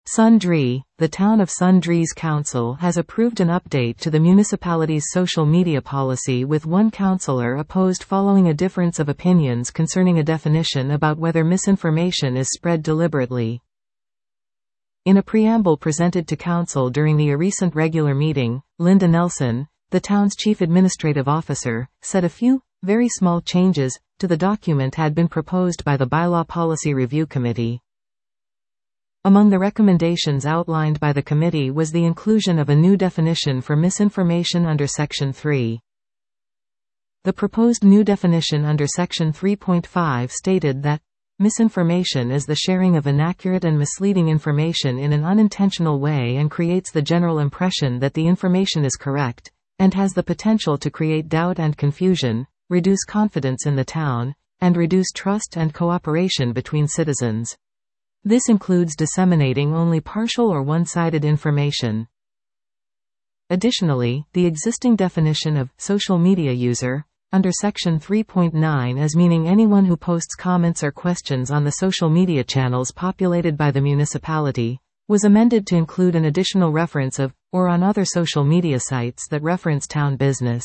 Sundre, the town of Sundre's council has approved an update to the municipality's social media policy, with one councillor opposed following a difference of opinions concerning a definition about whether misinformation is spread deliberately. In a preamble presented to council during the recent regular meeting, Linda Nelson, the town's chief administrative officer, said a few, very small changes to the document had been proposed by the Bylaw Policy Review Committee. Among the recommendations outlined by the committee was the inclusion of a new definition for misinformation under Section 3. The proposed new definition under Section 3.5 stated that misinformation is the sharing of inaccurate and misleading information in an unintentional way and creates the general impression that the information is correct, and has the potential to create doubt and confusion, reduce confidence in the town, and reduce trust and cooperation between citizens. This includes disseminating only partial or one-sided information. Additionally, the existing definition of social media user under Section 3.9 as meaning anyone who posts comments or questions on the social media channels populated by the municipality was amended to include an additional reference of or on other social media sites that reference town business.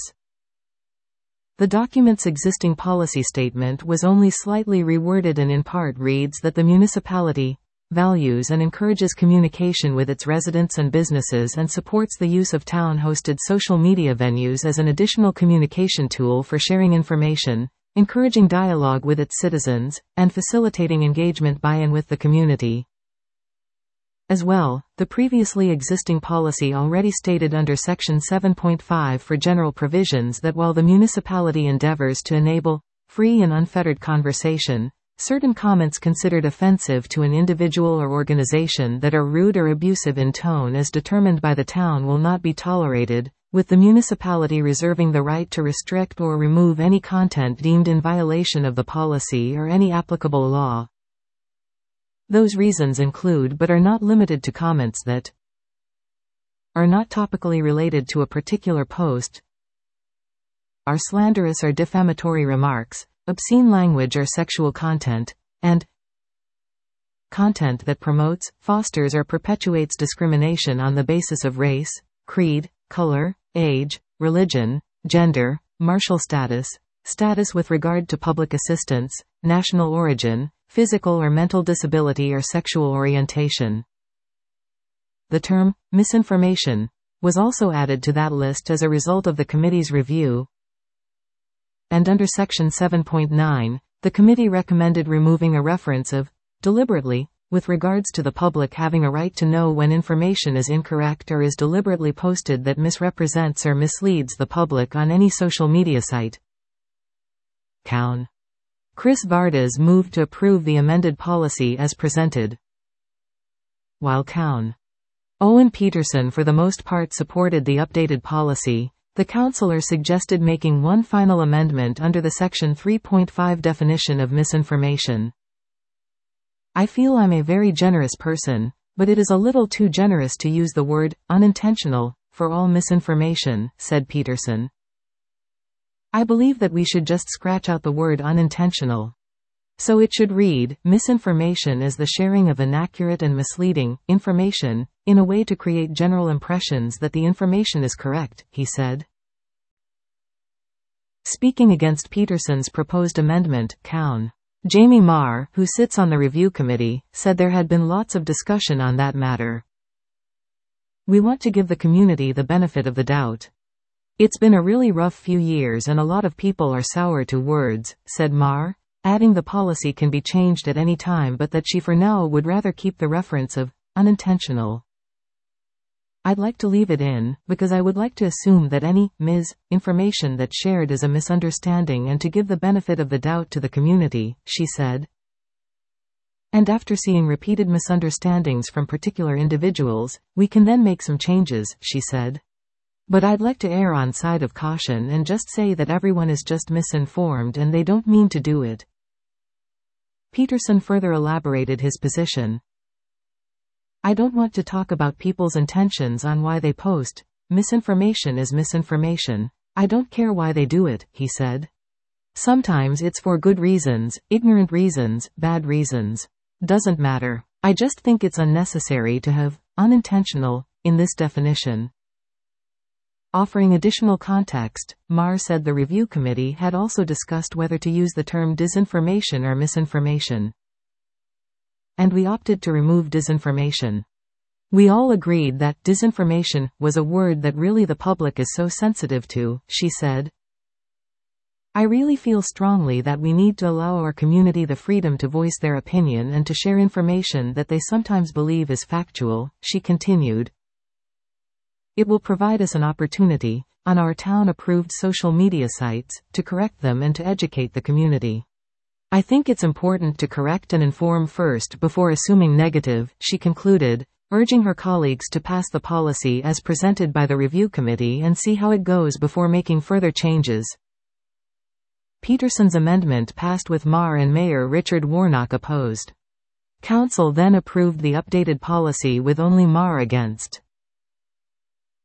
The document's existing policy statement was only slightly reworded and in part reads that the municipality values and encourages communication with its residents and businesses and supports the use of town-hosted social media venues as an additional communication tool for sharing information, encouraging dialogue with its citizens, and facilitating engagement by and with the community. As well, the previously existing policy already stated under Section 7.5 for general provisions that while the municipality endeavors to enable free and unfettered conversation, certain comments considered offensive to an individual or organization that are rude or abusive in tone as determined by the town will not be tolerated, with the municipality reserving the right to restrict or remove any content deemed in violation of the policy or any applicable law. Those reasons include but are not limited to comments that are not topically related to a particular post, are slanderous or defamatory remarks, obscene language or sexual content, and content that promotes, fosters or perpetuates discrimination on the basis of race, creed, color, age, religion, gender, martial status, status with regard to public assistance, national origin, physical or mental disability or sexual orientation. The term, misinformation, was also added to that list as a result of the committee's review, and under Section 7.9, the committee recommended removing a reference of deliberately with regards to the public having a right to know when information is incorrect or is deliberately posted that misrepresents or misleads the public on any social media site. Cown. Chris Vardas moved to approve the amended policy as presented, while Cown. Owen Peterson for the most part supported the updated policy. The councillor suggested making one final amendment under the Section 3.5 definition of misinformation. I feel I'm a very generous person, but it is a little too generous to use the word unintentional for all misinformation, said Peterson. I believe that we should just scratch out the word unintentional. So it should read, misinformation is the sharing of inaccurate and misleading information in a way to create general impressions that the information is correct, he said. Speaking against Peterson's proposed amendment, Cown. Jamie Marr, who sits on the review committee, said there had been lots of discussion on that matter. We want to give the community the benefit of the doubt. It's been a really rough few years and a lot of people are sour to words, said Marr, adding the policy can be changed at any time but that she for now would rather keep the reference of unintentional. I'd like to leave it in, because I would like to assume that any information that's shared is a misunderstanding and to give the benefit of the doubt to the community, she said. And after seeing repeated misunderstandings from particular individuals, we can then make some changes, she said. But I'd like to err on side of caution and just say that everyone is just misinformed and they don't mean to do it. Peterson further elaborated his position. I don't want to talk about people's intentions on why they post. Misinformation is misinformation. I don't care why they do it, he said. Sometimes it's for good reasons, ignorant reasons, bad reasons. Doesn't matter. I just think it's unnecessary to have unintentional in this definition. Offering additional context, Marr said the review committee had also discussed whether to use the term disinformation or misinformation. And we opted to remove disinformation. We all agreed that disinformation was a word that really the public is so sensitive to, she said. I really feel strongly that we need to allow our community the freedom to voice their opinion and to share information that they sometimes believe is factual, she continued. It will provide us an opportunity, on our town-approved social media sites, to correct them and to educate the community. I think it's important to correct and inform first before assuming negative, she concluded, urging her colleagues to pass the policy as presented by the review committee and see how it goes before making further changes. Peterson's amendment passed with Marr and Mayor Richard Warnock opposed. Council then approved the updated policy with only Marr against.